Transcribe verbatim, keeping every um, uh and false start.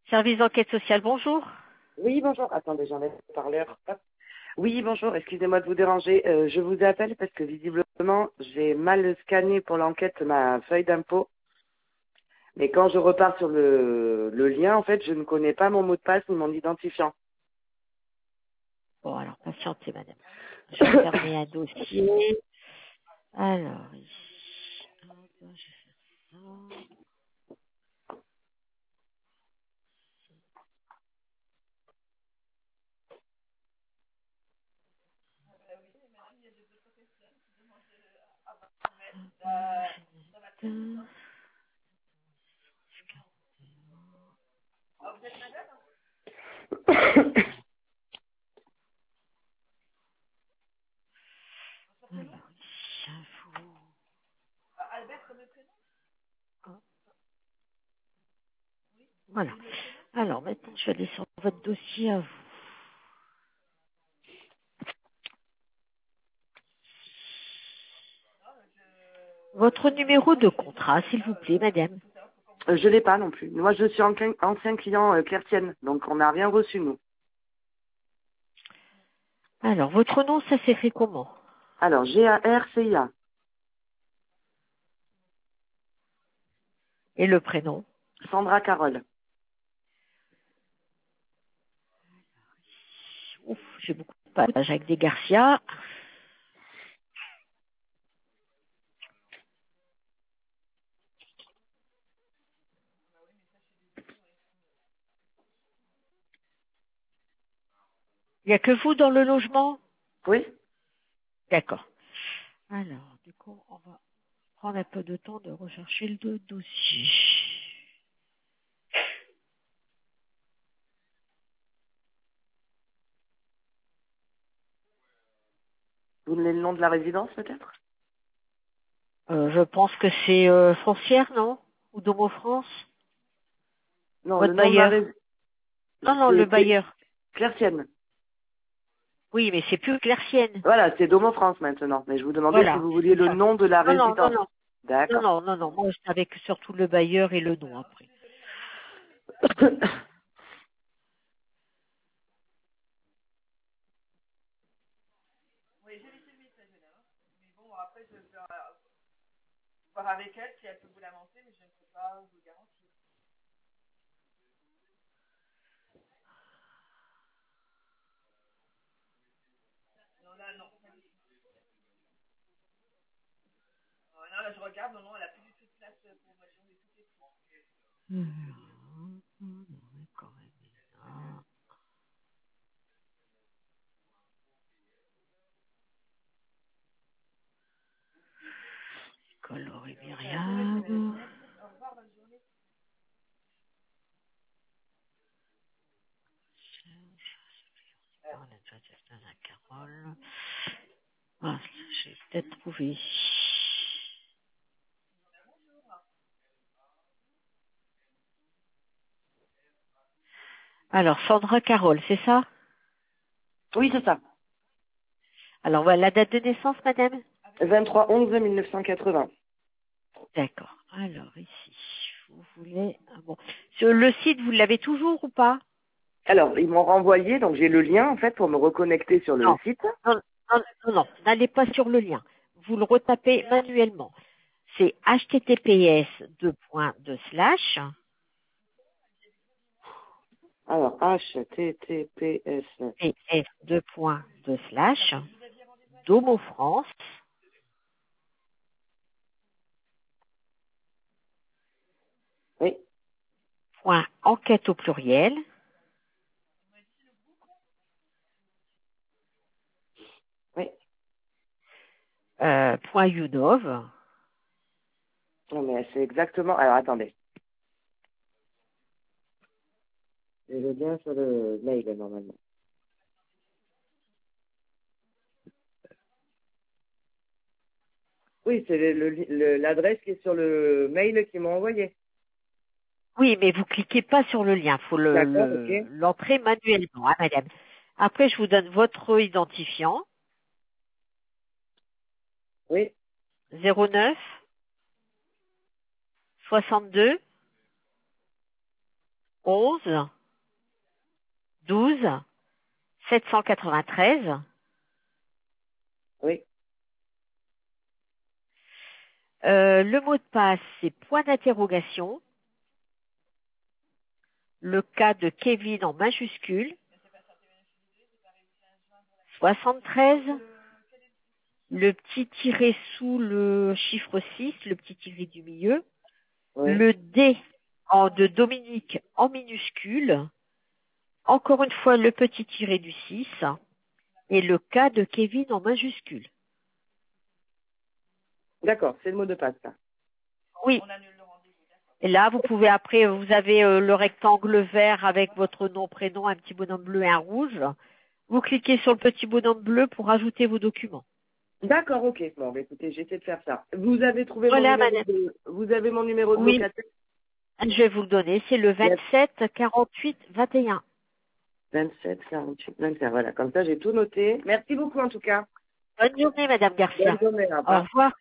Service d'enquête sociale, bonjour. Oui, bonjour. Attendez, j'enlève le parleur. Hop. Oui, bonjour. Excusez-moi de vous déranger. Euh, je vous appelle parce que visiblement, j'ai mal scanné pour l'enquête ma feuille d'impôt. Mais quand je repars sur le, le lien, en fait, je ne connais pas mon mot de passe ni mon identifiant. Bon, alors, patientez, madame. Je vais fermer un dossier. Alors, ici. Hop, je vais faire ça. Alors, ici, info. Voilà. Alors, maintenant, je vais aller sur votre dossier à vous. Votre numéro de contrat, s'il vous plaît, madame. Euh, je l'ai pas non plus. Moi, je suis ancien, ancien client euh, Clertienne, donc on n'a rien reçu, nous. Alors, votre nom, ça s'écrit comment? Alors, G A R C I A. Et le prénom? Sandra Carole. Ouf, j'ai beaucoup de pages avec des Garcia. Il n'y a que vous dans le logement? Oui. D'accord. Alors, du coup, on va prendre un peu de temps de rechercher le do- dossier. Vous voulez le nom de la résidence, peut-être? Euh, je pense que c'est euh, Foncière, non? Ou Domo France? Non, le Votre nom de la bailleur? résidence, Non, non, le c'est Clé- bailleur. Clertienne. Oui, mais c'est plus Clercienne. Voilà, c'est Domo France maintenant. Mais je vous demandais si Voilà, vous vouliez c'est le ça. nom de la Non, non, non, résidence. non. Non, D'accord. non, non, non. Moi, je savais que surtout le bailleur et le nom après. Hum, hum, d'accord, ah, Coloré Myriam. Carole. Ah, j'ai peut-être trouvé. Alors, Sandra Carole, c'est ça? Oui, c'est ça. Alors, voilà la date de naissance, madame? vingt-trois onze mille neuf cent quatre-vingts. D'accord. Alors, ici, vous voulez... ah bon. Sur le site, vous l'avez toujours ou pas? Alors, ils m'ont renvoyé, donc j'ai le lien en fait pour me reconnecter sur le Non. site. Non, non, non, non. N'allez pas sur le lien. Vous le retapez manuellement. C'est https deux points deux slash Alors, H T T P S. ps deux points deux slash domo france Oui, point enquête au pluriel oui. euh, point unov. Non, mais c'est exactement. Alors, attendez. J'ai le lien sur le mail normalement. Oui, c'est le- le- le- l'adresse qui est sur le mail qu'ils m'ont envoyé. Oui, mais vous cliquez pas sur le lien, faut le D'accord, ok. le- l'entrer manuellement, hein, madame. Après, je vous donne votre identifiant Oui, zéro neuf soixante-deux onze, douze, sept cent quatre-vingt-treize. Oui. Euh, le mot de passe, c'est point d'interrogation. Le cas de Kevin en majuscule. soixante-treize. Le petit tiré sous le chiffre six, le petit tiré du milieu. Oui. Le D en de Dominique en minuscule. Encore une fois, le petit tiré du six. Et le cas de Kevin en majuscule. D'accord, c'est le mot de passe, ça. Oui. Et là, vous pouvez après, vous avez euh, le rectangle vert avec votre nom, prénom, un petit bonhomme bleu et un rouge. Vous cliquez sur le petit bonhomme bleu pour ajouter vos documents. D'accord, ok. Bon, bah, écoutez, j'essaie de faire ça. Vous avez trouvé mon Voilà, numéro madame. de, vous avez mon numéro de Oui, locataire? je vais vous le donner. C'est le Yes. vingt-sept quarante-huit vingt et un. vingt-sept, quarante-huit, vingt-cinq. Voilà, comme ça, j'ai tout noté. Merci beaucoup, en tout cas. Bonne journée, madame Garcia. Bonne journée, au Au revoir. revoir.